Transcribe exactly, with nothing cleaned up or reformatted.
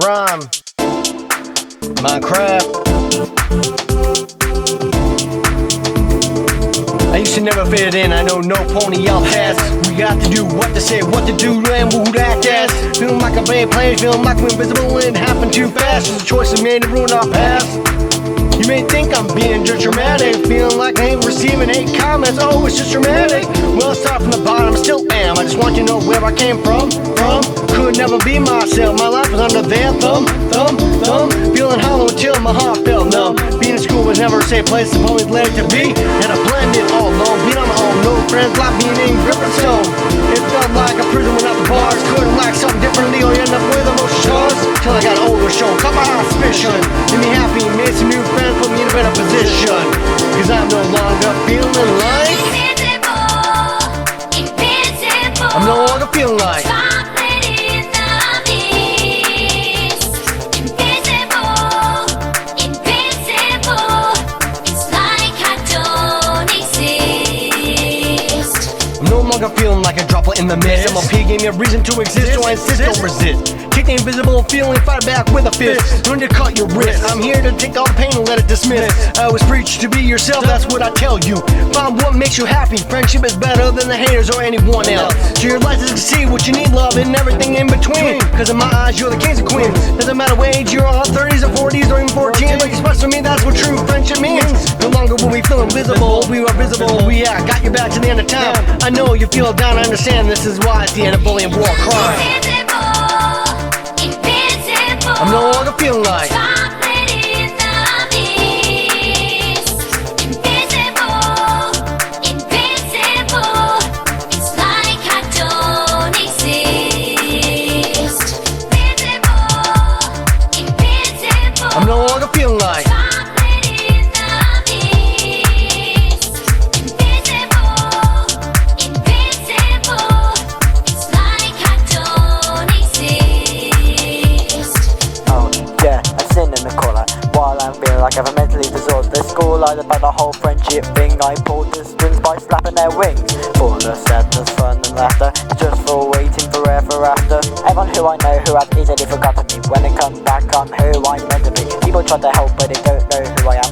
rhyme. Minecraft. I used to never fit in, I know no pony, I'll pass. We got to do what to say, what to do, and who to act as. Feeling like a bad plane, feeling like we're invisible and it happened too fast. It's a choice we made to ruin our past. You may think I'm being just dramatic, feeling like I ain't receiving hate comments, oh it's just dramatic. Well, start from the bottom, still am, I just want you to know where I came from, from. Could never be myself, my life was under their thumb, thumb, thumb. Feeling hollow until my heart felt numb. Being in school was never a safe place, I've always led to be. And I blended all alone, being on my own, no friends, like being in Griffinstone. It felt like a prison without the bars, couldn't like something differently or you end up with emotion scars. Till I got older, shown, caught my suspicion. Made me happy, made some new friends, put me in a better position. Cause I'm no longer feeling like Invincible, invincible. I'm no longer feeling like Chocolate in the mist. Invincible, invincible. It's like I don't exist. I'm no longer feeling like a droplet in the mist. M L P gave me a reason to exist, so I insist, don't resist. Kick the invisible feeling, fight back with a fist. Learn to cut your wrist. I'm here to take all the pain and let it dismiss. I always preach to be yourself, that's what I tell you. Find what makes you happy. Friendship is better than the haters or anyone else. So your life is to see what you need, love, and everything in between. Cause in my eyes, you're the kings and queens. Doesn't matter what age you're on, thirties or forties or even fourteen. Like express to me, that's what true friendship means. No longer will we feel invisible, we are visible. We yeah, got your back to the end of time. I know you feel down, I understand. This is why it's the end of bullying, war, crime. I'm no longer feeling like Chocolate in the mist. Invincible, invincible. It's like I don't exist. Invincible, invincible. I'm no longer feeling like Chocolate in the mist. Invincible, invincible. It's like I don't exist. Oh, yeah, I'm sitting in the corner while I'm feeling like I'm mentally disordered. The school lied about the whole friendship thing. I pulled the strings by slapping their wings. Full of sadness, fun and laughter, just for waiting forever after. Everyone who I know who have easily forgotten me. When they come back, I'm who I'm meant to be. People try to help, but they don't know who I am.